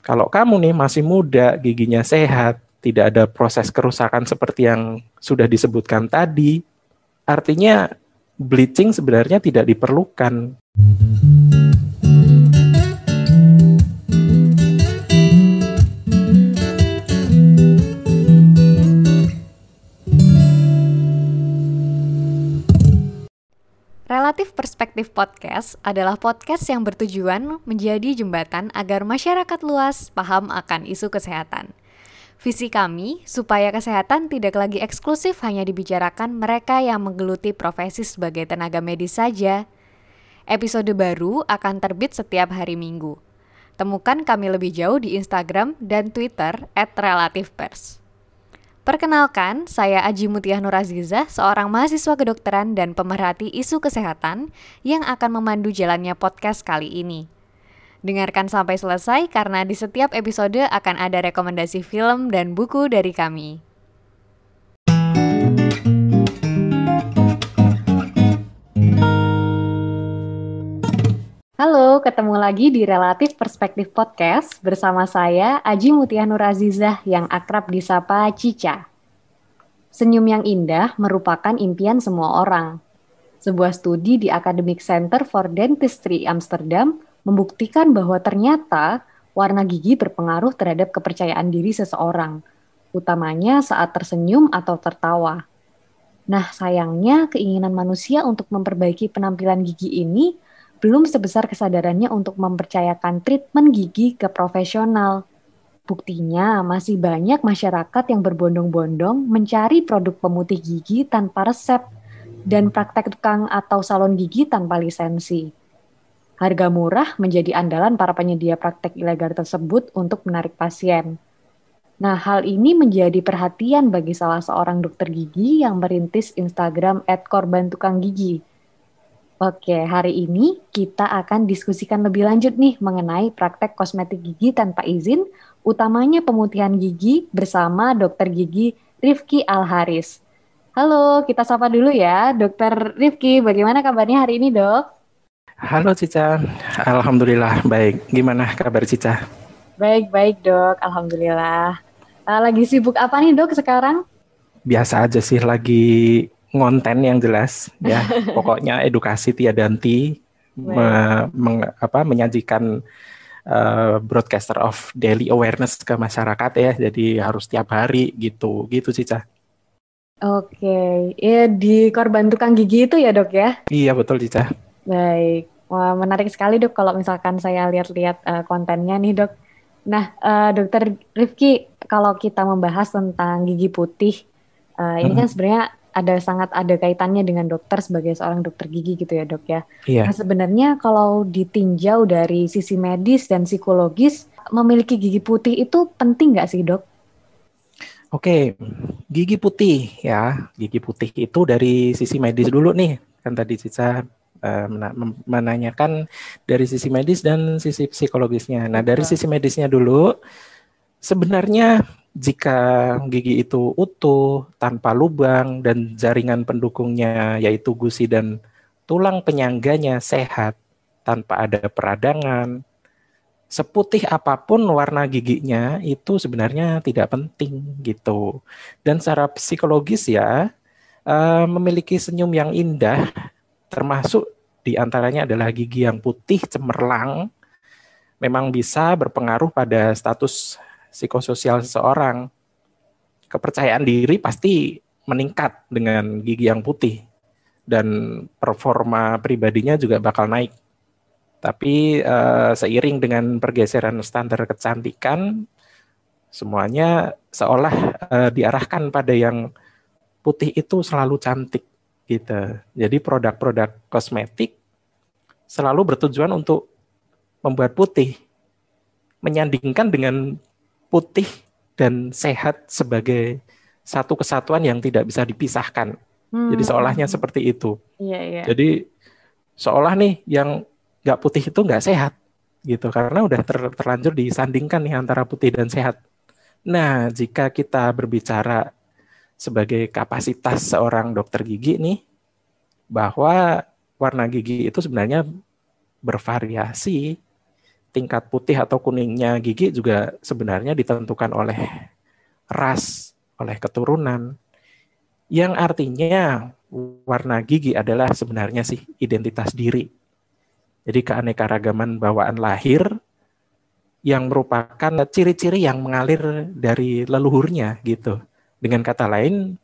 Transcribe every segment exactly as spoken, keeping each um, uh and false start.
Kalau kamu nih masih muda, giginya sehat, tidak ada proses kerusakan seperti yang sudah disebutkan tadi, artinya bleaching sebenarnya tidak diperlukan. Relatif Perspektif Podcast adalah podcast yang bertujuan menjadi jembatan agar masyarakat luas paham akan isu kesehatan. Visi kami supaya kesehatan tidak lagi eksklusif hanya dibicarakan mereka yang menggeluti profesi sebagai tenaga medis saja. Episode baru akan terbit setiap hari Minggu. Temukan kami lebih jauh di Instagram dan Twitter et relativepers. Perkenalkan, saya Aji Mutiah Nur Azizah, seorang mahasiswa kedokteran dan pemerhati isu kesehatan yang akan memandu jalannya podcast kali ini. Dengarkan sampai selesai karena di setiap episode akan ada rekomendasi film dan buku dari kami. Halo, ketemu lagi di Relatif Perspektif Podcast bersama saya Aji Mutiah Nur Azizah yang akrab disapa Cica. Senyum yang indah merupakan impian semua orang. Sebuah studi di Academic Center for Dentistry Amsterdam membuktikan bahwa ternyata warna gigi berpengaruh terhadap kepercayaan diri seseorang, utamanya saat tersenyum atau tertawa. Nah, sayangnya keinginan manusia untuk memperbaiki penampilan gigi ini belum sebesar kesadarannya untuk mempercayakan treatment gigi ke profesional. Buktinya, masih banyak masyarakat yang berbondong-bondong mencari produk pemutih gigi tanpa resep dan praktek tukang atau salon gigi tanpa lisensi. Harga murah menjadi andalan para penyedia praktek ilegal tersebut untuk menarik pasien. Nah, hal ini menjadi perhatian bagi salah seorang dokter gigi yang merintis Instagram et korban tukang gigi. Oke, hari ini kita akan diskusikan lebih lanjut nih mengenai praktek kosmetik gigi tanpa izin, utamanya pemutihan gigi bersama dokter gigi Rifki Al-Haris. Halo, kita sapa dulu ya, dokter Rifki. Bagaimana kabarnya hari ini, dok? Halo Cica, alhamdulillah baik. Gimana kabar Cica? Baik-baik, dok. Alhamdulillah. Uh, lagi sibuk apa nih, dok, sekarang? Biasa aja sih, lagi ngonten yang jelas ya. Pokoknya edukasi tiada henti, me, meng, apa, menyajikan uh, broadcaster of daily awareness ke masyarakat ya. Jadi harus tiap hari gitu, gitu Cica. Oke, ya di korban tukang gigi itu ya, dok ya? Iya betul Cica. Baik, wah menarik sekali dok kalau misalkan saya lihat-lihat uh, kontennya nih dok. Nah, uh, dokter Rifki, kalau kita membahas tentang gigi putih, uh, ini kan sebenarnya ada sangat ada kaitannya dengan dokter sebagai seorang dokter gigi gitu ya dok ya. Iya. Nah sebenarnya kalau ditinjau dari sisi medis dan psikologis, memiliki gigi putih itu penting nggak sih dok? Oke, gigi putih ya, gigi putih itu dari sisi medis dulu nih, kan tadi Cica uh, menanyakan dari sisi medis dan sisi psikologisnya. Nah dari sisi medisnya dulu, sebenarnya jika gigi itu utuh, tanpa lubang, dan jaringan pendukungnya yaitu gusi dan tulang penyangganya sehat, tanpa ada peradangan, seputih apapun warna giginya itu sebenarnya tidak penting gitu. Dan secara psikologis ya, uh, memiliki senyum yang indah, termasuk diantaranya adalah gigi yang putih cemerlang, memang bisa berpengaruh pada status psikososial seseorang. Kepercayaan diri pasti meningkat dengan gigi yang putih dan performa pribadinya juga bakal naik. Tapi uh, seiring dengan pergeseran standar kecantikan, semuanya seolah uh, diarahkan pada yang putih itu selalu cantik gitu. Jadi produk-produk kosmetik selalu bertujuan untuk membuat putih, menyandingkan dengan putih dan sehat sebagai satu kesatuan yang tidak bisa dipisahkan. Hmm. Jadi seolahnya seperti itu. Iya, iya. Jadi seolah nih yang nggak putih itu nggak sehat gitu, karena udah ter, terlanjur disandingkan nih antara putih dan sehat. Nah, jika kita berbicara sebagai kapasitas seorang dokter gigi nih, bahwa warna gigi itu sebenarnya bervariasi tingkat putih atau kuningnya gigi juga sebenarnya ditentukan oleh ras, oleh keturunan. Yang artinya warna gigi adalah sebenarnya sih identitas diri. Jadi keanekaragaman bawaan lahir yang merupakan ciri-ciri yang mengalir dari leluhurnya gitu. Dengan kata lain,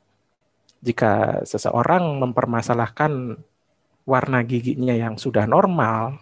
jika seseorang mempermasalahkan warna giginya yang sudah normal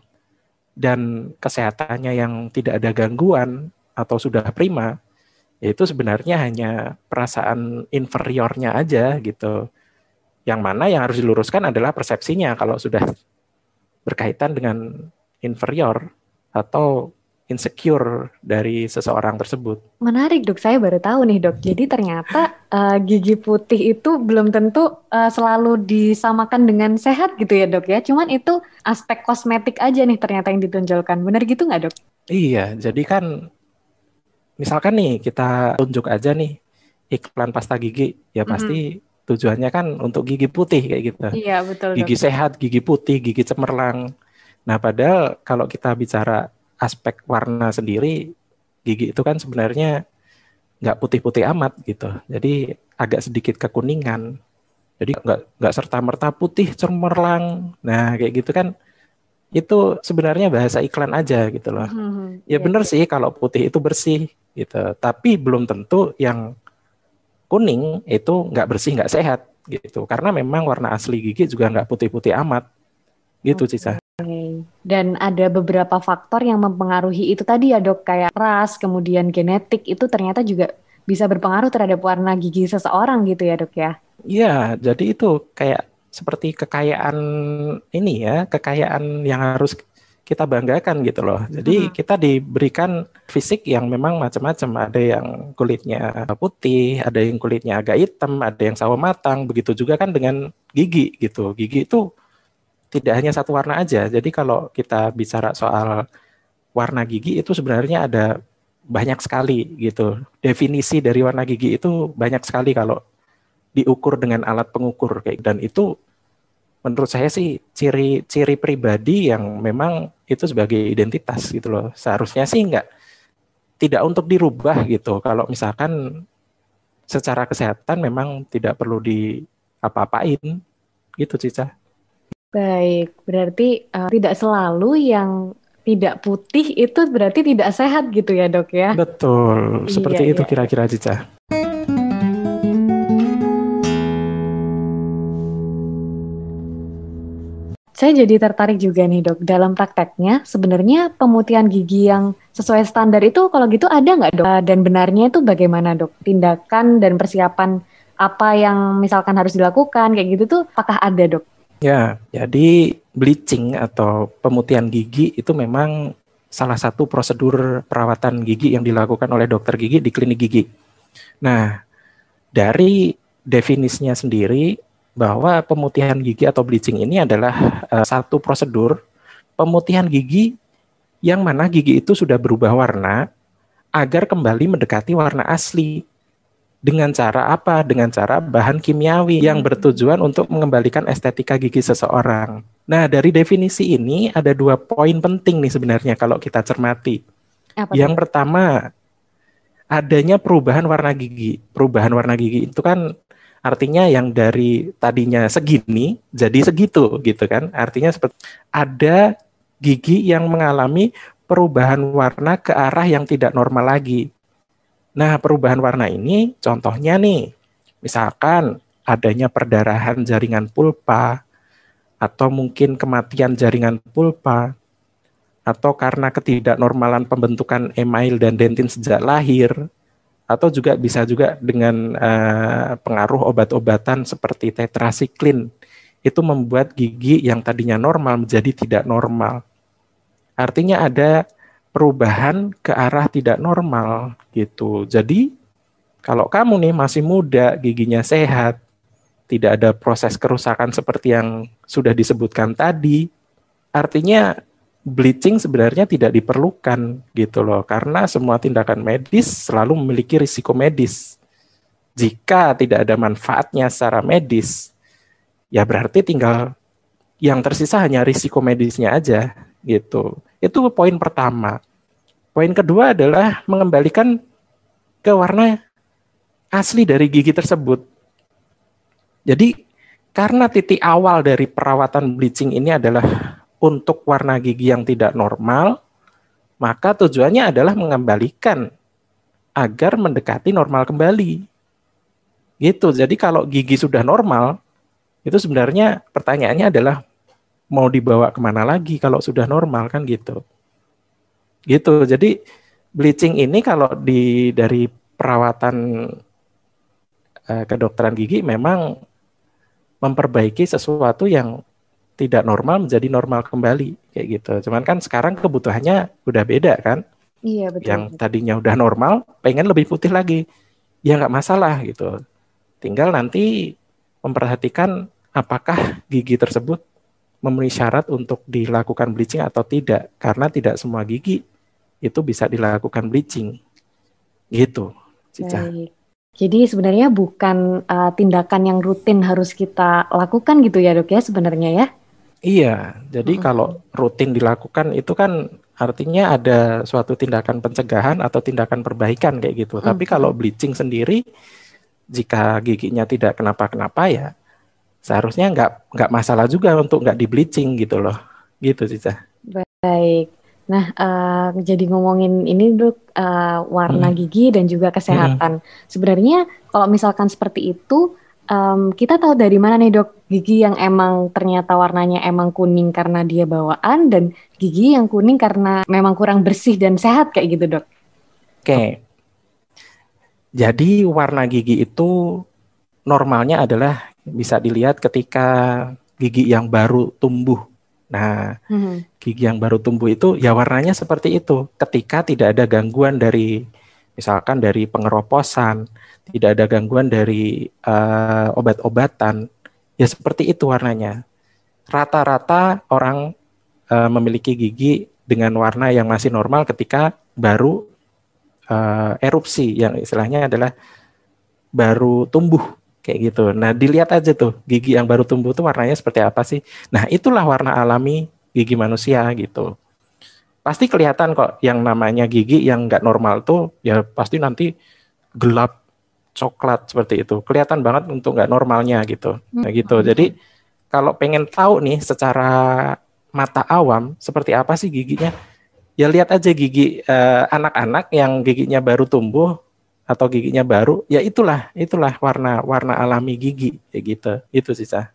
dan kesehatannya yang tidak ada gangguan atau sudah prima, itu sebenarnya hanya perasaan inferiornya aja gitu. Yang mana yang harus diluruskan adalah persepsinya kalau sudah berkaitan dengan inferior atau insecure dari seseorang tersebut. Menarik dok, saya baru tahu nih dok. Jadi ternyata uh, gigi putih itu belum tentu uh, selalu disamakan dengan sehat gitu ya dok ya. Cuman itu aspek kosmetik aja nih ternyata yang ditonjolkan. Benar gitu nggak dok? Iya, jadi kan misalkan nih kita tunjuk aja nih iklan pasta gigi, ya pasti mm-hmm. tujuannya kan untuk gigi putih kayak gitu. Iya betul dok. Gigi sehat, gigi putih, gigi cemerlang. Nah padahal kalau kita bicara aspek warna sendiri, gigi itu kan sebenarnya nggak putih-putih amat gitu. Jadi agak sedikit kekuningan. Jadi nggak nggak serta-merta putih cemerlang. Nah kayak gitu kan itu sebenarnya bahasa iklan aja gitu loh. Mm-hmm. Ya yeah, benar yeah. sih kalau putih itu bersih gitu. Tapi belum tentu yang kuning itu nggak bersih, nggak sehat gitu. Karena memang warna asli gigi juga nggak putih-putih amat gitu okay. Cica. Okay. Dan ada beberapa faktor yang mempengaruhi itu tadi ya dok, kayak ras, kemudian genetik, itu ternyata juga bisa berpengaruh terhadap warna gigi seseorang gitu ya dok ya? Iya, jadi itu kayak seperti kekayaan ini ya, kekayaan yang harus kita banggakan gitu loh. Jadi hmm. kita diberikan fisik yang memang macam-macam, ada yang kulitnya putih, ada yang kulitnya agak hitam, ada yang sawo matang, begitu juga kan dengan gigi gitu. Gigi itu tidak hanya satu warna aja. Jadi kalau kita bicara soal warna gigi itu sebenarnya ada banyak sekali gitu. Definisi dari warna gigi itu banyak sekali kalau diukur dengan alat pengukur kayak, dan itu menurut saya sih ciri-ciri pribadi yang memang itu sebagai identitas gitu loh. Seharusnya sih enggak tidak untuk dirubah gitu. Kalau misalkan secara kesehatan memang tidak perlu di apa-apain gitu Cica. Baik, berarti uh, tidak selalu yang tidak putih itu berarti tidak sehat gitu ya dok ya? Betul, seperti iya, itu iya. Kira-kira Cica. Saya jadi tertarik juga nih dok, dalam prakteknya sebenarnya pemutihan gigi yang sesuai standar itu kalau gitu ada nggak dok? Dan benarnya itu bagaimana dok? Tindakan dan persiapan apa yang misalkan harus dilakukan kayak gitu tuh apakah ada dok? Ya, jadi bleaching atau pemutihan gigi itu memang salah satu prosedur perawatan gigi yang dilakukan oleh dokter gigi di klinik gigi. Nah, dari definisinya sendiri bahwa pemutihan gigi atau bleaching ini adalah uh, satu prosedur pemutihan gigi yang mana gigi itu sudah berubah warna agar kembali mendekati warna asli. Dengan cara apa? Dengan cara bahan kimiawi yang bertujuan untuk mengembalikan estetika gigi seseorang. Nah, dari definisi ini ada dua poin penting nih sebenarnya kalau kita cermati. Apa yang itu? Pertama, adanya perubahan warna gigi. Perubahan warna gigi itu kan artinya yang dari tadinya segini jadi segitu gitu kan. Artinya seperti ada gigi yang mengalami perubahan warna ke arah yang tidak normal lagi. Nah, perubahan warna ini contohnya nih, misalkan adanya perdarahan jaringan pulpa, atau mungkin kematian jaringan pulpa, atau karena ketidaknormalan pembentukan email dan dentin sejak lahir, atau juga bisa juga dengan uh, pengaruh obat-obatan seperti tetrasiklin, itu membuat gigi yang tadinya normal menjadi tidak normal. Artinya ada perubahan ke arah tidak normal gitu. Jadi kalau kamu nih masih muda, giginya sehat, tidak ada proses kerusakan seperti yang sudah disebutkan tadi, artinya bleaching sebenarnya tidak diperlukan gitu loh, karena semua tindakan medis selalu memiliki risiko medis. Jika tidak ada manfaatnya secara medis, ya berarti tinggal yang tersisa hanya risiko medisnya aja gitu. Itu poin pertama. Poin kedua adalah mengembalikan ke warna asli dari gigi tersebut. Jadi karena titik awal dari perawatan bleaching ini adalah untuk warna gigi yang tidak normal, maka tujuannya adalah mengembalikan agar mendekati normal kembali. Gitu. Jadi kalau gigi sudah normal, itu sebenarnya pertanyaannya adalah mau dibawa kemana lagi kalau sudah normal, kan gitu. Gitu. Jadi bleaching ini kalau di dari perawatan eh, kedokteran gigi memang memperbaiki sesuatu yang tidak normal menjadi normal kembali kayak gitu. Cuman kan sekarang kebutuhannya udah beda kan. Iya betul. Yang tadinya udah normal pengen lebih putih lagi. Ya nggak masalah gitu. Tinggal nanti memperhatikan apakah gigi tersebut memenuhi syarat untuk dilakukan bleaching atau tidak. Karena tidak semua gigi itu bisa dilakukan bleaching. Gitu, Cica. Baik. Jadi sebenarnya bukan uh, tindakan yang rutin harus kita lakukan gitu ya dok ya sebenarnya ya? Iya, jadi mm-hmm. kalau rutin dilakukan itu kan artinya ada suatu tindakan pencegahan atau tindakan perbaikan kayak gitu. Mm-hmm. Tapi kalau bleaching sendiri, jika giginya tidak kenapa-kenapa ya seharusnya nggak nggak masalah juga untuk nggak di bleaching gitu loh, gitu Cica. Baik. Nah, uh, jadi ngomongin ini dok, uh, warna hmm. gigi dan juga kesehatan. Hmm. Sebenarnya kalau misalkan seperti itu, um, kita tahu dari mana nih dok, gigi yang emang ternyata warnanya emang kuning karena dia bawaan, dan gigi yang kuning karena memang kurang bersih dan sehat kayak gitu dok? Oke, jadi warna gigi itu normalnya adalah bisa dilihat ketika gigi yang baru tumbuh. Nah, hmm. gigi yang baru tumbuh itu ya warnanya seperti itu. Ketika tidak ada gangguan dari, misalkan dari pengeroposan, tidak ada gangguan dari uh, obat-obatan, ya seperti itu warnanya. Rata-rata orang uh, memiliki gigi dengan warna yang masih normal ketika baru uh, erupsi, yang istilahnya adalah baru tumbuh. Kayak gitu. Nah, dilihat aja tuh gigi yang baru tumbuh tuh warnanya seperti apa sih. Nah, itulah warna alami gigi manusia gitu. Pasti kelihatan kok yang namanya gigi yang nggak normal tuh ya pasti nanti gelap coklat seperti itu. Kelihatan banget untuk nggak normalnya gitu. Nah, gitu. Jadi kalau pengen tahu nih secara mata awam seperti apa sih giginya, ya lihat aja gigi eh, anak-anak yang giginya baru tumbuh atau giginya baru, ya itulah itulah warna warna alami gigi kayak gitu. Itu sih Sah.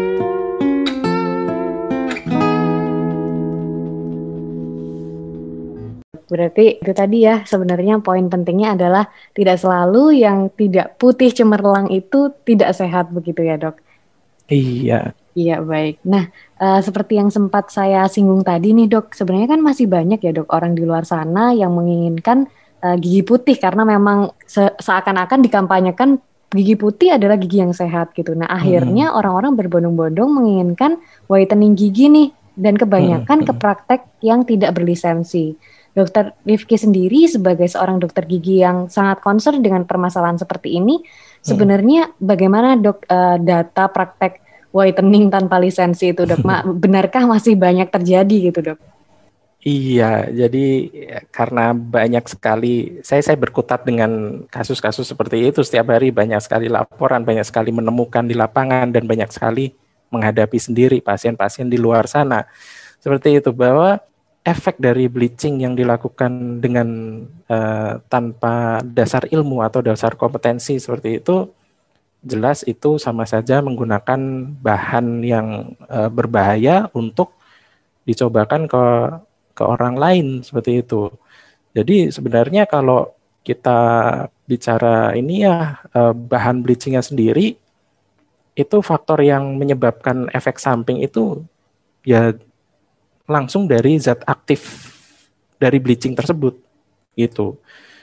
Berarti itu tadi ya sebenarnya poin pentingnya adalah tidak selalu yang tidak putih cemerlang itu tidak sehat begitu ya dok? Iya. Iya baik. Nah uh, seperti yang sempat saya singgung tadi nih dok, sebenarnya kan masih banyak ya dok orang di luar sana yang menginginkan Uh, gigi putih karena memang se- seakan-akan dikampanyekan gigi putih adalah gigi yang sehat gitu. Nah akhirnya hmm. orang-orang berbondong-bondong menginginkan whitening gigi nih, dan kebanyakan hmm. ke praktek yang tidak berlisensi. Dokter Rifki sendiri sebagai seorang dokter gigi yang sangat concern dengan permasalahan seperti ini, sebenarnya bagaimana dok uh, data praktek whitening tanpa lisensi itu dok? Ma- benarkah masih banyak terjadi gitu dok? Iya, jadi karena banyak sekali, saya saya berkutat dengan kasus-kasus seperti itu setiap hari, banyak sekali laporan, banyak sekali menemukan di lapangan, dan banyak sekali menghadapi sendiri pasien-pasien di luar sana. Seperti itu, bahwa efek dari bleaching yang dilakukan dengan uh, tanpa dasar ilmu atau dasar kompetensi seperti itu, jelas itu sama saja menggunakan bahan yang uh, berbahaya untuk dicobakan ke ke orang lain seperti itu. Jadi sebenarnya kalau kita bicara ini ya bahan bleachingnya sendiri, itu faktor yang menyebabkan efek samping itu ya langsung dari zat aktif dari bleaching tersebut gitu.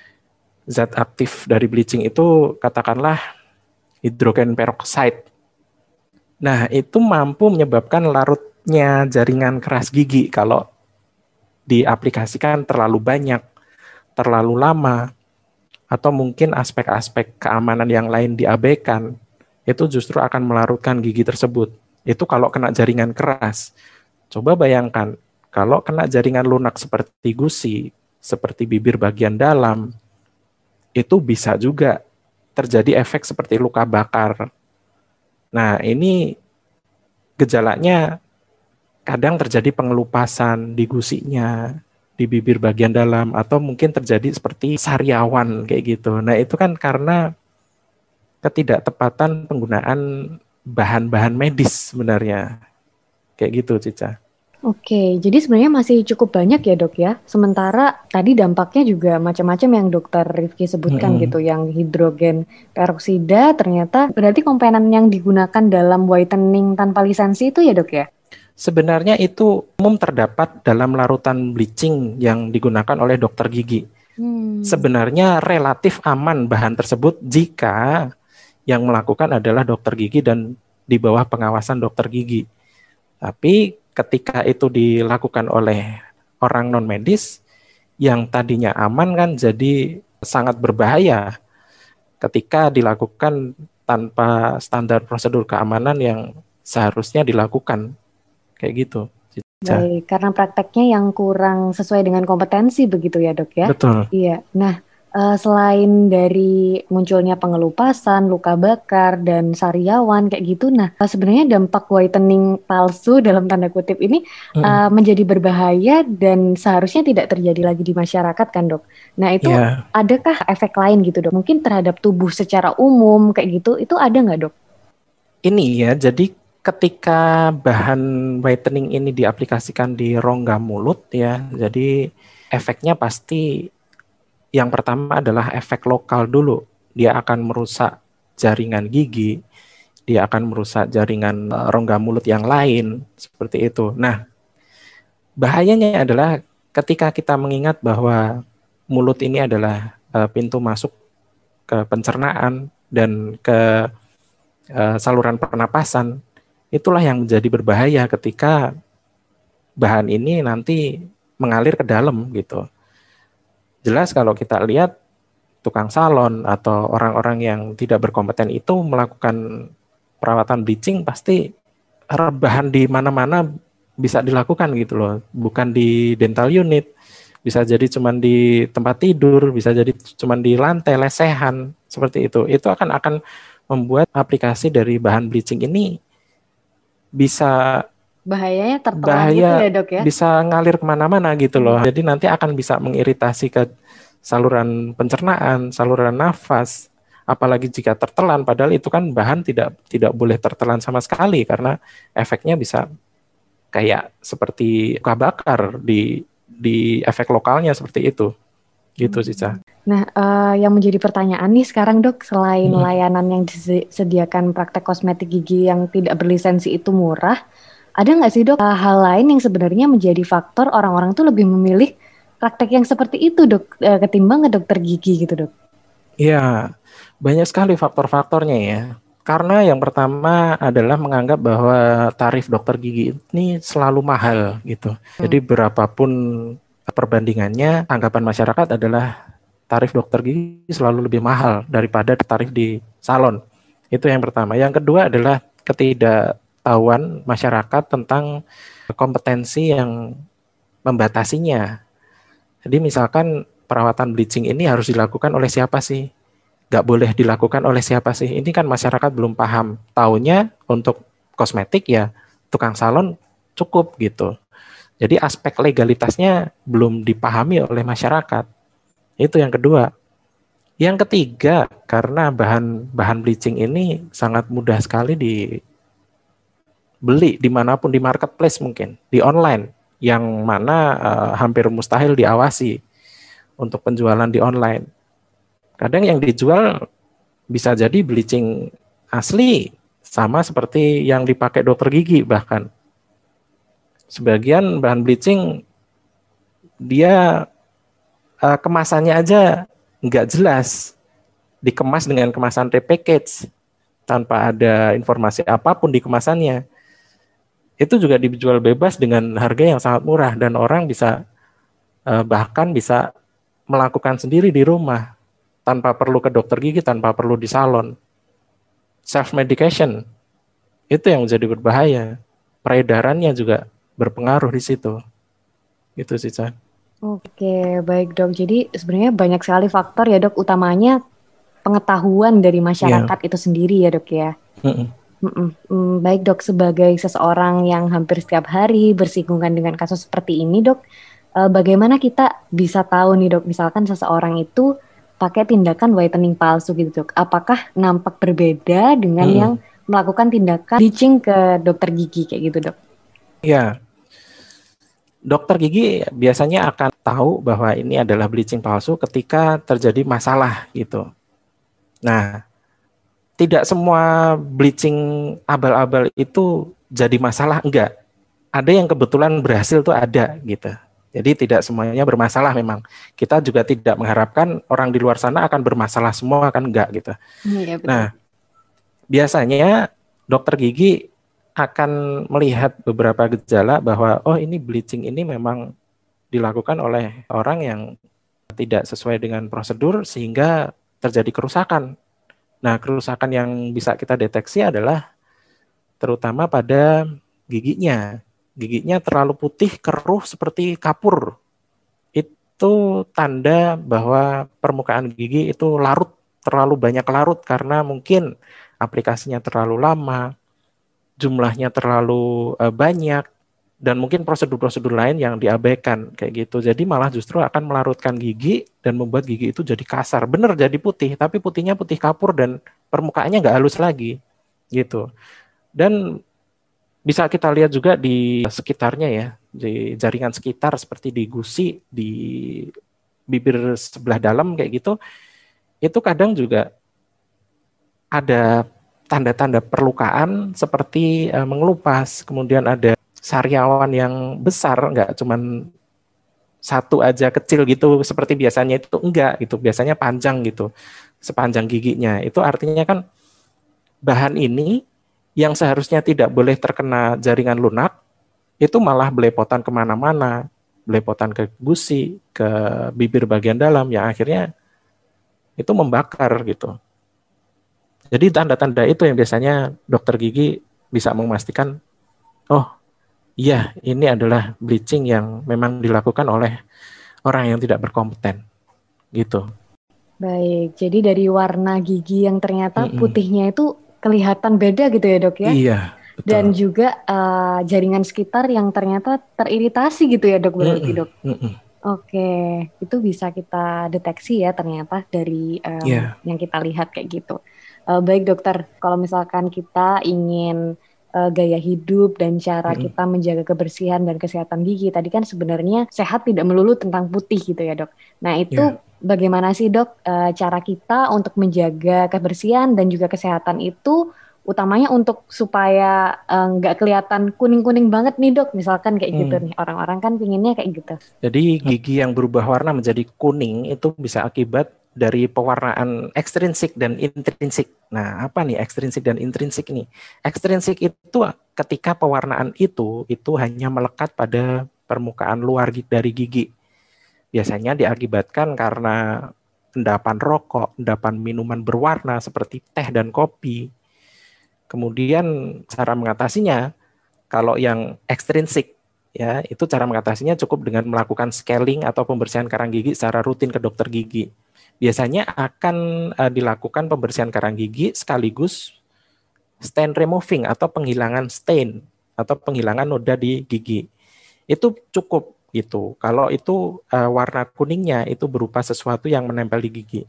Zat aktif dari bleaching itu katakanlah hidrogen peroksida. Nah, itu mampu menyebabkan larutnya jaringan keras gigi kalau diaplikasikan terlalu banyak, terlalu lama, atau mungkin aspek-aspek keamanan yang lain diabaikan, itu justru akan melarutkan gigi tersebut. Itu kalau kena jaringan keras. Coba bayangkan, kalau kena jaringan lunak seperti gusi, seperti bibir bagian dalam, itu bisa juga terjadi efek seperti luka bakar. Nah, ini gejalanya kadang terjadi pengelupasan di gusinya, di bibir bagian dalam, atau mungkin terjadi seperti sariawan kayak gitu. Nah, itu kan karena ketidaktepatan penggunaan bahan-bahan medis sebenarnya. Kayak gitu, Cica. Oke, jadi sebenarnya masih cukup banyak ya dok ya. Sementara tadi dampaknya juga macam-macam yang dokter Rifki sebutkan Mm-mm. gitu. Yang hidrogen peroksida ternyata berarti komponen yang digunakan dalam whitening tanpa lisensi itu ya dok ya? Sebenarnya itu umum terdapat dalam larutan bleaching yang digunakan oleh dokter gigi. Hmm. Sebenarnya relatif aman bahan tersebut jika yang melakukan adalah dokter gigi dan di bawah pengawasan dokter gigi. Tapi ketika itu dilakukan oleh orang non medis yang tadinya aman kan jadi sangat berbahaya ketika dilakukan tanpa standar prosedur keamanan yang seharusnya dilakukan. Kayak gitu. Cica. Baik, karena prakteknya yang kurang sesuai dengan kompetensi begitu ya dok ya? Betul. Iya, nah eh, selain dari munculnya pengelupasan, luka bakar, dan sariawan kayak gitu, nah sebenarnya dampak whitening palsu dalam tanda kutip ini Mm. eh, menjadi berbahaya dan seharusnya tidak terjadi lagi di masyarakat kan dok? Nah itu Ya, adakah efek lain gitu dok? Mungkin terhadap tubuh secara umum kayak gitu, itu ada nggak dok? ini ya, jadi ketika bahan whitening ini diaplikasikan di rongga mulut ya, jadi efeknya pasti yang pertama adalah efek lokal dulu. Dia akan merusak jaringan gigi, dia akan merusak jaringan eh, rongga mulut yang lain, seperti itu. Nah, bahayanya adalah ketika kita mengingat bahwa mulut ini adalah eh, pintu masuk ke pencernaan dan ke eh, saluran pernapasan, itulah yang menjadi berbahaya ketika bahan ini nanti mengalir ke dalam gitu. Jelas kalau kita lihat tukang salon atau orang-orang yang tidak berkompeten itu melakukan perawatan bleaching pasti rebahan di mana-mana bisa dilakukan gitu loh, bukan di dental unit, bisa jadi cuman di tempat tidur, bisa jadi cuman di lantai lesehan seperti itu. Itu akan akan membuat aplikasi dari bahan bleaching ini bisa Bahayanya tertelan gitu bahaya, ya dok ya? bisa ngalir kemana-mana gitu loh. Jadi nanti akan bisa mengiritasi ke saluran pencernaan, saluran nafas. Apalagi jika tertelan, padahal itu kan bahan tidak tidak boleh tertelan sama sekali karena efeknya bisa kayak seperti luka bakar di di efek lokalnya seperti itu. Gitu sih, Ca. Nah, eh, yang menjadi pertanyaan nih sekarang dok, selain Hmm. layanan yang disediakan praktek kosmetik gigi yang tidak berlisensi itu murah, ada nggak sih dok eh, hal lain yang sebenarnya menjadi faktor orang-orang tuh lebih memilih praktek yang seperti itu dok, eh, ketimbang ke dokter gigi gitu dok? Iya, banyak sekali faktor-faktornya ya. Karena yang pertama adalah menganggap bahwa tarif dokter gigi ini selalu mahal gitu. Jadi berapapun perbandingannya, anggapan masyarakat adalah tarif dokter gigi selalu lebih mahal daripada tarif di salon. Itu yang pertama. Yang kedua adalah ketidaktahuan masyarakat tentang kompetensi yang membatasinya. Jadi misalkan perawatan bleaching ini harus dilakukan oleh siapa sih? Gak boleh dilakukan oleh siapa sih? Ini kan masyarakat belum paham. Taunya untuk kosmetik ya tukang salon cukup gitu. Jadi aspek legalitasnya belum dipahami oleh masyarakat. Itu yang kedua. Yang ketiga, karena bahan bahan bleaching ini sangat mudah sekali dibeli dimanapun di marketplace mungkin, di online, yang mana uh, hampir mustahil diawasi untuk penjualan di online. Kadang yang dijual bisa jadi bleaching asli, sama seperti yang dipakai dokter gigi bahkan. Sebagian bahan bleaching dia uh, kemasannya aja nggak jelas, dikemas dengan kemasan repackage tanpa ada informasi apapun di kemasannya. Itu juga dijual bebas dengan harga yang sangat murah dan orang bisa uh, bahkan bisa melakukan sendiri di rumah tanpa perlu ke dokter gigi, tanpa perlu di salon. Self medication itu yang menjadi berbahaya. Peredarannya juga berpengaruh di situ. Itu sih, Chan. Oke, baik dok. Jadi sebenarnya banyak sekali faktor ya dok, utamanya pengetahuan dari Iya. masyarakat itu sendiri ya dok ya. Mm-mm. Mm-mm. Mm, baik dok, sebagai seseorang yang hampir setiap hari bersinggungan dengan kasus seperti ini dok, eh, bagaimana kita bisa tahu nih dok, misalkan seseorang itu pakai tindakan whitening palsu gitu dok, apakah nampak berbeda dengan yang Mm-mm. melakukan tindakan bleaching ke dokter gigi kayak gitu dok? Iya. Dokter gigi biasanya akan tahu bahwa ini adalah bleaching palsu ketika terjadi masalah gitu. Nah, tidak semua bleaching abal-abal itu jadi masalah, enggak. Ada yang kebetulan berhasil tuh ada gitu. Jadi tidak semuanya bermasalah memang. Kita juga tidak mengharapkan orang di luar sana akan bermasalah semua, kan enggak gitu. Iya betul. Nah, biasanya dokter gigi akan melihat beberapa gejala bahwa oh ini bleaching ini memang dilakukan oleh orang yang tidak sesuai dengan prosedur sehingga terjadi kerusakan. Nah, kerusakan yang bisa kita deteksi adalah terutama pada giginya. Giginya terlalu putih, keruh seperti kapur. Itu tanda bahwa permukaan gigi itu larut, terlalu banyak larut karena mungkin aplikasinya terlalu lama, jumlahnya terlalu uh, banyak, dan mungkin prosedur-prosedur lain yang diabaikan kayak gitu. Jadi malah justru akan melarutkan gigi dan membuat gigi itu jadi kasar. Bener jadi putih, tapi putihnya putih kapur dan permukaannya nggak halus lagi gitu. Dan bisa kita lihat juga di sekitarnya ya, di jaringan sekitar seperti di gusi, di bibir sebelah dalam kayak gitu, itu kadang juga ada tanda-tanda perlukaan seperti uh, mengelupas, kemudian ada sariawan yang besar, nggak cuman satu aja kecil gitu seperti biasanya, itu enggak gitu, biasanya panjang gitu, sepanjang giginya. Itu artinya kan bahan ini yang seharusnya tidak boleh terkena jaringan lunak, itu malah belepotan kemana-mana, belepotan ke gusi, ke bibir bagian dalam, yang akhirnya itu membakar gitu. Jadi tanda-tanda itu yang biasanya dokter gigi bisa memastikan, oh iya ini adalah bleaching yang memang dilakukan oleh orang yang tidak berkompeten gitu. Baik, jadi dari warna gigi yang ternyata Mm-mm. putihnya itu kelihatan beda gitu ya dok ya? Iya, betul. Dan juga eh, jaringan sekitar yang ternyata teriritasi gitu ya dok berarti Mm-mm. dok? Mm-mm. Oke, itu bisa kita deteksi ya ternyata dari em, Iya. yang kita lihat kayak gitu. Eh, baik dokter, kalau misalkan kita ingin eh, gaya hidup dan cara Mm-mm. kita menjaga kebersihan dan kesehatan gigi, tadi kan sebenarnya sehat tidak melulu tentang putih gitu ya dok. Nah itu Iya. bagaimana sih dok eh, cara kita untuk menjaga kebersihan dan juga kesehatan itu utamanya untuk supaya eh, nggak kelihatan kuning-kuning banget nih dok, misalkan kayak gitu Hmm. nih orang-orang kan pinginnya kayak gitu. Jadi gigi yang berubah warna menjadi kuning itu bisa akibat dari pewarnaan ekstrinsik dan intrinsik. Nah, apa nih ekstrinsik dan intrinsik ini? Ekstrinsik itu ketika pewarnaan itu itu hanya melekat pada permukaan luar dari gigi. Biasanya diakibatkan karena endapan rokok, endapan minuman berwarna seperti teh dan kopi. Kemudian cara mengatasinya, kalau yang ekstrinsik ya, itu cara mengatasinya cukup dengan melakukan scaling atau pembersihan karang gigi secara rutin ke dokter gigi. Biasanya akan uh, dilakukan pembersihan karang gigi sekaligus stain removing atau penghilangan stain atau penghilangan noda di gigi. Itu cukup gitu. Kalau itu uh, warna kuningnya itu berupa sesuatu yang menempel di gigi.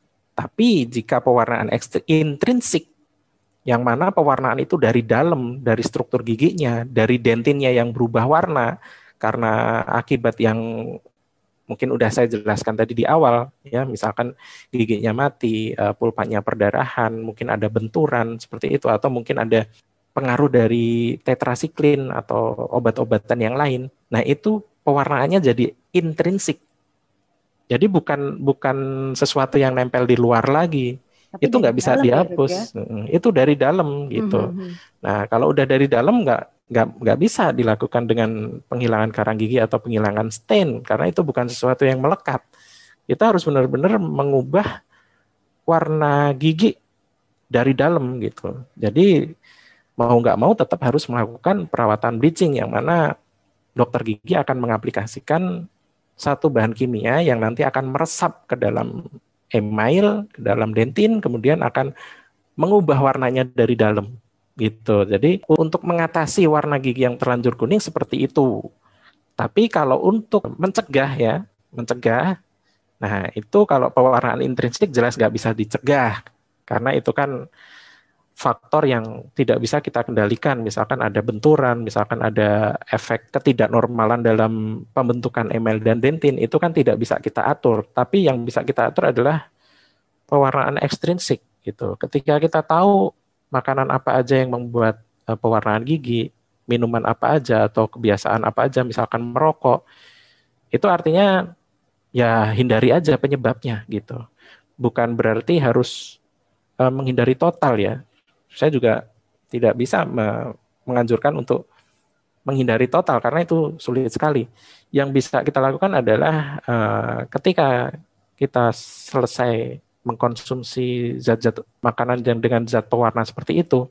Tapi jika pewarnaan intrinsik, yang mana pewarnaan itu dari dalam, dari struktur giginya, dari dentinnya yang berubah warna karena akibat yang mungkin udah saya jelaskan tadi di awal, ya misalkan giginya mati, pulpanya perdarahan, mungkin ada benturan seperti itu, atau mungkin ada pengaruh dari tetrasiklin atau obat-obatan yang lain. Nah itu pewarnaannya jadi intrinsik. Jadi bukan bukan sesuatu yang nempel di luar lagi, Tapi itu dari nggak bisa dalam ya dok ya. dihapus. Itu dari dalam gitu. Mhm. Nah kalau udah dari dalam nggak nggak nggak bisa dilakukan dengan penghilangan karang gigi atau penghilangan stain karena itu bukan sesuatu yang melekat. Kita harus benar-benar mengubah warna gigi dari dalam gitu. Jadi mau nggak mau tetap harus melakukan perawatan bleaching yang mana dokter gigi akan mengaplikasikan satu bahan kimia yang nanti akan meresap ke dalam email, ke dalam dentin, kemudian akan mengubah warnanya dari dalam gitu. Jadi untuk mengatasi warna gigi yang terlanjur kuning seperti itu. Tapi kalau untuk mencegah ya, mencegah, nah itu kalau pewarnaan intrinsik jelas nggak bisa dicegah karena itu kan faktor yang tidak bisa kita kendalikan. Misalkan ada benturan, misalkan ada efek ketidaknormalan dalam pembentukan email dan dentin, itu kan tidak bisa kita atur. Tapi yang bisa kita atur adalah pewarnaan ekstrinsik gitu. Ketika kita tahu makanan apa aja yang membuat uh, pewarnaan gigi, minuman apa aja atau kebiasaan apa aja, misalkan merokok, itu artinya ya hindari aja penyebabnya gitu. Bukan berarti harus uh, menghindari total ya. Saya juga tidak bisa me- menganjurkan untuk menghindari total karena itu sulit sekali. Yang bisa kita lakukan adalah uh, ketika kita selesai mengkonsumsi zat-zat makanan yang dengan zat pewarna seperti itu,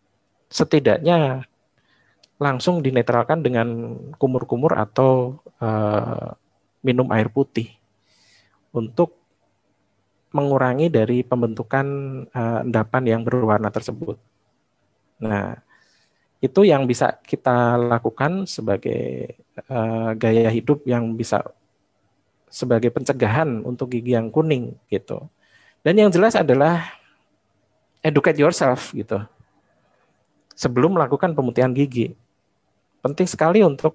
setidaknya langsung dinetralkan dengan kumur-kumur atau uh, minum air putih untuk mengurangi dari pembentukan uh, endapan yang berwarna tersebut. Nah, itu yang bisa kita lakukan sebagai uh, gaya hidup yang bisa sebagai pencegahan untuk gigi yang kuning gitu. Dan yang jelas adalah educate yourself gitu. Sebelum melakukan pemutihan gigi. Penting sekali untuk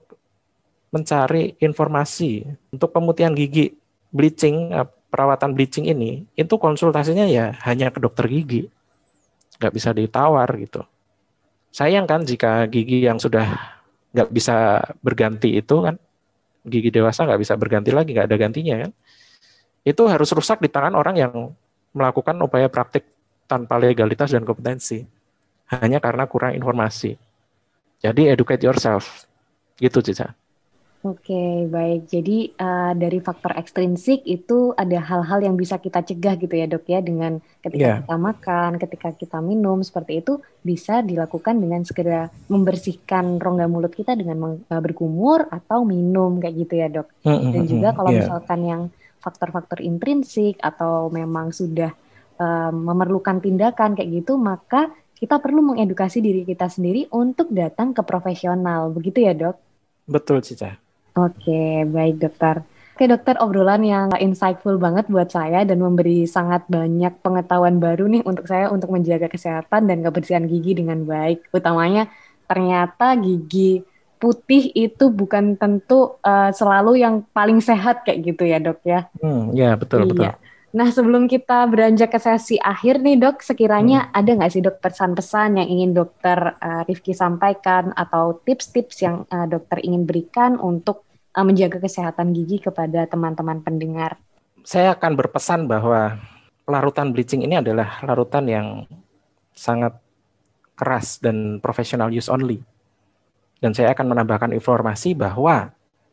mencari informasi untuk pemutihan gigi, bleaching, perawatan bleaching ini, itu konsultasinya ya hanya ke dokter gigi. Nggak bisa ditawar gitu. Sayang kan jika gigi yang sudah nggak bisa berganti itu kan, gigi dewasa nggak bisa berganti lagi, nggak ada gantinya kan, itu harus rusak di tangan orang yang melakukan upaya praktik tanpa legalitas dan kompetensi, hanya karena kurang informasi. Jadi educate yourself, gitu Cica. Oke, baik. Jadi uh, dari faktor ekstrinsik itu ada hal-hal yang bisa kita cegah gitu ya dok ya, dengan ketika Yeah. kita makan, ketika kita minum, seperti itu bisa dilakukan dengan segera membersihkan rongga mulut kita dengan meng- uh, berkumur atau minum kayak gitu ya dok. Dan juga kalau Yeah. misalkan yang faktor-faktor intrinsik atau memang sudah uh, memerlukan tindakan kayak gitu, maka kita perlu mengedukasi diri kita sendiri untuk datang ke profesional, begitu ya dok? Betul Cica. Oke, baik dokter. Oke dokter, obrolan yang insightful banget buat saya dan memberi sangat banyak pengetahuan baru nih untuk saya untuk menjaga kesehatan dan kebersihan gigi dengan baik. Utamanya ternyata gigi putih itu bukan tentu uh, selalu yang paling sehat kayak gitu ya dok ya. Hmm, ya betul betul. Iya. Nah sebelum kita beranjak ke sesi akhir nih dok, sekiranya Hmm. ada nggak sih dok pesan-pesan yang ingin dokter uh, Rifki sampaikan atau tips-tips yang uh, dokter ingin berikan untuk uh, menjaga kesehatan gigi kepada teman-teman pendengar? Saya akan berpesan bahwa larutan bleaching ini adalah larutan yang sangat keras dan professional use only. Dan saya akan menambahkan informasi bahwa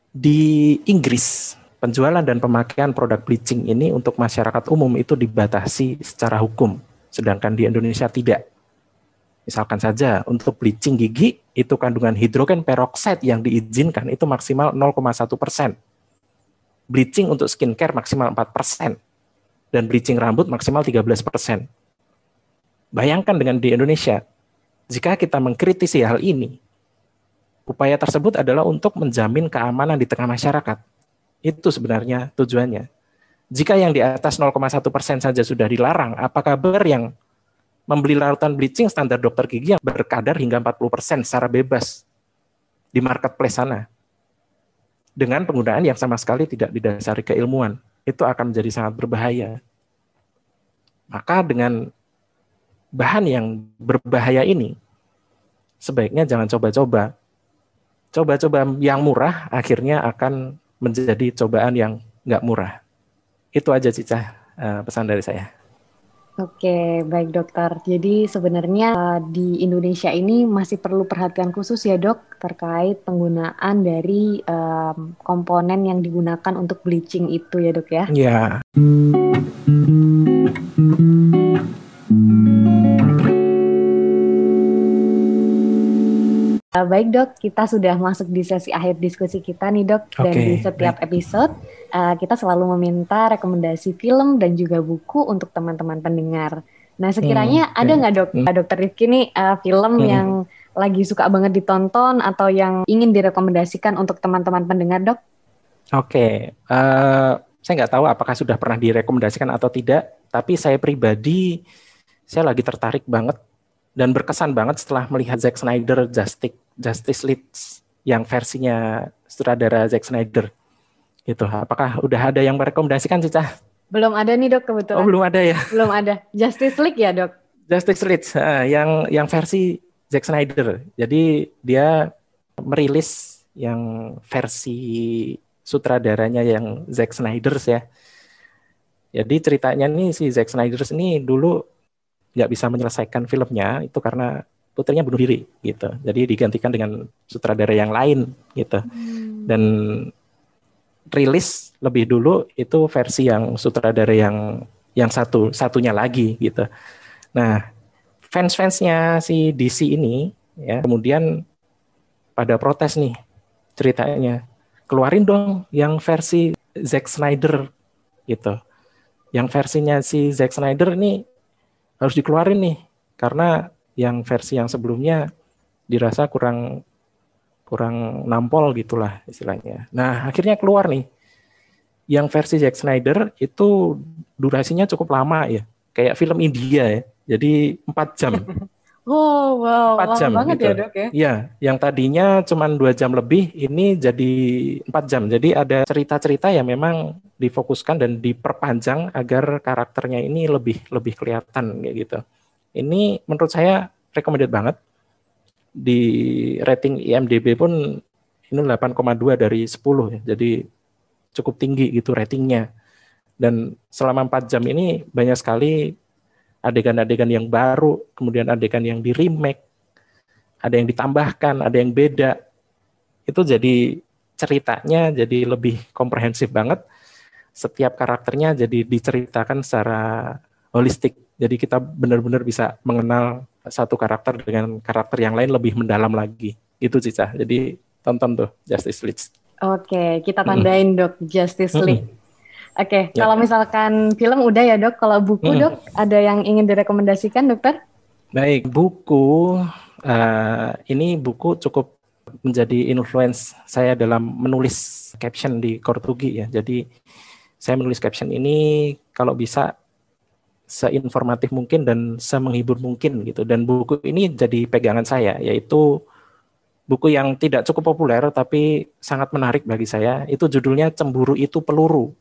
di Inggris penjualan dan pemakaian produk bleaching ini untuk masyarakat umum itu dibatasi secara hukum, sedangkan di Indonesia tidak. Misalkan saja untuk bleaching gigi itu kandungan hidrogen peroksida yang diizinkan itu maksimal nol koma satu persen. Bleaching untuk skincare maksimal empat persen. Dan bleaching rambut maksimal tiga belas persen. Bayangkan dengan di Indonesia, jika kita mengkritisi hal ini, upaya tersebut adalah untuk menjamin keamanan di tengah masyarakat. Itu sebenarnya tujuannya. Jika yang di atas nol koma satu persen saja sudah dilarang, apa kabar yang membeli larutan bleaching standar dokter gigi yang berkadar hingga empat puluh persen secara bebas di marketplace sana? Dengan penggunaan yang sama sekali tidak didasari keilmuan, itu akan menjadi sangat berbahaya. Maka dengan bahan yang berbahaya ini, sebaiknya jangan coba-coba. Coba-coba yang murah akhirnya akan menjadi cobaan yang nggak murah. Itu aja Cica, pesan dari saya. Oke, baik dokter. Jadi sebenarnya uh, di Indonesia ini masih perlu perhatian khusus ya dok terkait penggunaan dari um, komponen yang digunakan untuk bleaching itu ya dok ya. Iya. Baik dok, kita sudah masuk di sesi akhir diskusi kita nih dok. Dan Oke, di setiap baik. episode uh, kita selalu meminta rekomendasi film dan juga buku untuk teman-teman pendengar. Nah sekiranya Hmm, ada oke. nggak dok, Hmm, dokter Rifki nih uh, film hmm, yang hmm. lagi suka banget ditonton atau yang ingin direkomendasikan untuk teman-teman pendengar dok? Oke, eh, saya nggak tahu apakah sudah pernah direkomendasikan atau tidak, tapi saya pribadi, saya lagi tertarik banget dan berkesan banget setelah melihat Zack Snyder Justice Justice League yang versinya sutradara Zack Snyder. Gitu. Apakah udah ada yang merekomendasikan, Cica? Belum ada nih dok Oh, kebetulan. belum ada ya. Belum ada. Justice League ya dok? Justice League, uh, yang yang versi Zack Snyder. Jadi dia merilis yang versi sutradaranya yang Zack Snyder ya. Jadi ceritanya nih si Zack Snyder ini dulu nggak bisa menyelesaikan filmnya itu karena putrinya bunuh diri gitu. Jadi digantikan dengan sutradara yang lain gitu. Hmm. Dan rilis lebih dulu itu versi yang sutradara yang yang satu satunya lagi gitu. Nah, fans-fansnya si D C ini ya kemudian pada protes nih ceritanya. Keluarin dong yang versi Zack Snyder gitu. Yang versinya si Zack Snyder ini harus dikeluarin nih karena yang versi yang sebelumnya dirasa kurang kurang nampol gitulah istilahnya. Nah, akhirnya keluar nih. Yang versi Zack Snyder itu durasinya cukup lama ya. Kayak film India ya. Jadi empat jam. Oh wow, empat lama jam banget gitu. ya dok ya? Iya, yang tadinya cuma dua jam lebih, ini jadi empat jam. Jadi ada cerita-cerita yang memang difokuskan dan diperpanjang agar karakternya ini lebih lebih kelihatan kayak gitu. Ini menurut saya recommended banget. Di rating I M D B pun ini delapan koma dua dari sepuluh ya. Jadi cukup tinggi gitu ratingnya. Dan selama empat jam ini banyak sekali adegan-adegan yang baru, kemudian adegan yang di remake, ada yang ditambahkan, ada yang beda. Itu jadi ceritanya jadi lebih komprehensif banget. Setiap karakternya jadi diceritakan secara holistik. Jadi kita benar-benar bisa mengenal satu karakter dengan karakter yang lain lebih mendalam lagi. Itu Cica. Jadi tonton tuh Justice League. Oke, kita tandain dok Justice League. Mm-mm. Oke, Ya. kalau misalkan film udah ya dok, kalau buku Mm-mm. dok, ada yang ingin direkomendasikan dokter? Baik, buku, uh, ini buku cukup menjadi influence saya dalam menulis caption di Kortugi ya. Jadi saya menulis caption ini kalau bisa seinformatif mungkin dan semenghibur mungkin gitu. Dan buku ini jadi pegangan saya, yaitu buku yang tidak cukup populer tapi sangat menarik bagi saya. Itu judulnya Cemburu Itu Peluru.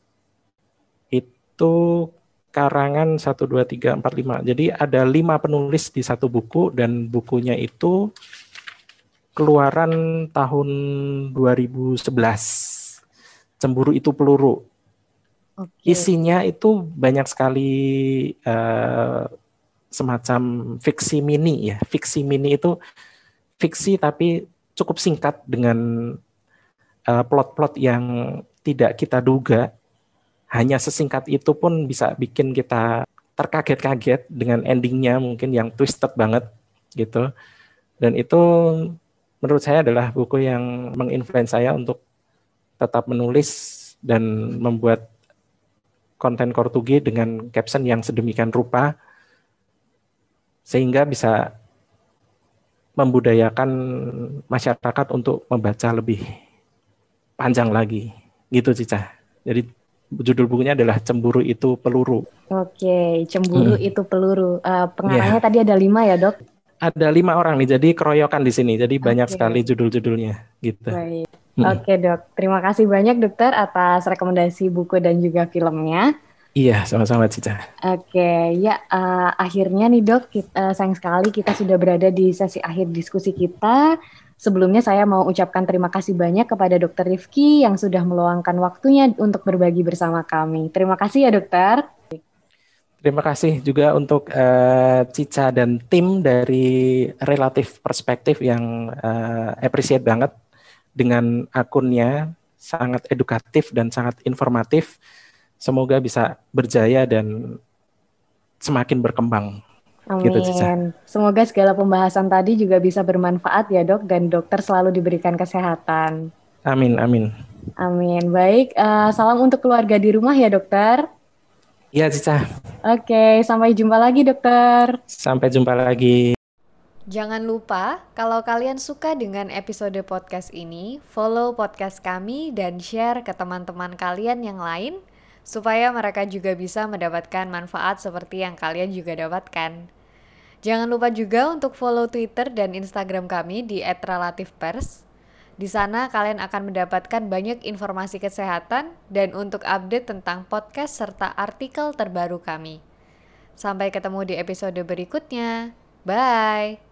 Itu karangan satu, dua, tiga, empat, lima. Jadi ada lima penulis di satu buku dan bukunya itu keluaran tahun dua ribu sebelas. Cemburu Itu Peluru. Oke. Isinya itu banyak sekali uh, semacam fiksi mini ya. Fiksi mini itu fiksi tapi cukup singkat dengan uh, plot-plot yang tidak kita duga. Hanya sesingkat itu pun bisa bikin kita terkaget-kaget dengan endingnya mungkin yang twisted banget gitu. Dan itu menurut saya adalah buku yang menginfluence saya untuk tetap menulis dan membuat konten Kortugi dengan caption yang sedemikian rupa sehingga bisa membudayakan masyarakat untuk membaca lebih panjang lagi gitu Cica. Jadi judul bukunya adalah Cemburu Itu Peluru. Oke, Cemburu hmm. Itu Peluru. Uh, pengarangnya yeah. tadi ada lima ya dok? Ada lima orang nih, jadi keroyokan di sini. Jadi banyak Oke. sekali judul-judulnya gitu. Baik. Hmm. Oke dok, terima kasih banyak dokter atas rekomendasi buku dan juga filmnya. Iya, sama-sama Cica. Oke, ya uh, akhirnya nih dok, kita, uh, sayang sekali kita sudah berada di sesi akhir diskusi kita. Sebelumnya saya mau ucapkan terima kasih banyak kepada dokter Rifki yang sudah meluangkan waktunya untuk berbagi bersama kami. Terima kasih ya dokter. Terima kasih juga untuk uh, Cica dan tim dari Relatif Perspektif yang uh, appreciate banget dengan akunnya, sangat edukatif dan sangat informatif. Semoga bisa berjaya dan semakin berkembang. Gitu Cica. Amin. Semoga segala pembahasan tadi juga bisa bermanfaat ya dok, dan dokter selalu diberikan kesehatan. Amin, amin. Amin. Baik, uh, salam untuk keluarga di rumah ya dokter. Iya Cica. Oke, sampai jumpa lagi dokter. Sampai jumpa lagi. Jangan lupa, kalau kalian suka dengan episode podcast ini, follow podcast kami dan share ke teman-teman kalian yang lain, supaya mereka juga bisa mendapatkan manfaat seperti yang kalian juga dapatkan. Jangan lupa juga untuk follow Twitter dan Instagram kami di et relatifpers. Di sana kalian akan mendapatkan banyak informasi kesehatan dan untuk update tentang podcast serta artikel terbaru kami. Sampai ketemu di episode berikutnya. Bye!